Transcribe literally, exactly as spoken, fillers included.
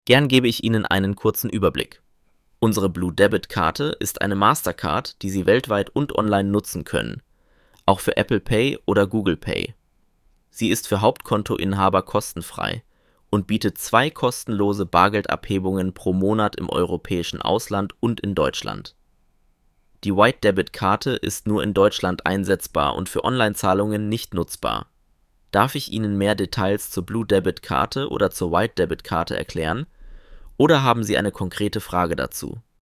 Gern gebe ich Ihnen einen kurzen Überblick. Unsere Blue Debit Karte ist eine Mastercard, die Sie weltweit und online nutzen können, auch für Apple Pay oder Google Pay. Sie ist für Hauptkontoinhaber kostenfrei und bietet zwei kostenlose Bargeldabhebungen pro Monat im europäischen Ausland und in Deutschland. Die White Debit Karte ist nur in Deutschland einsetzbar und für Onlinezahlungen nicht nutzbar. Darf ich Ihnen mehr Details zur Blue Debit Karte oder zur White Debit Karte erklären? Oder haben Sie eine konkrete Frage dazu?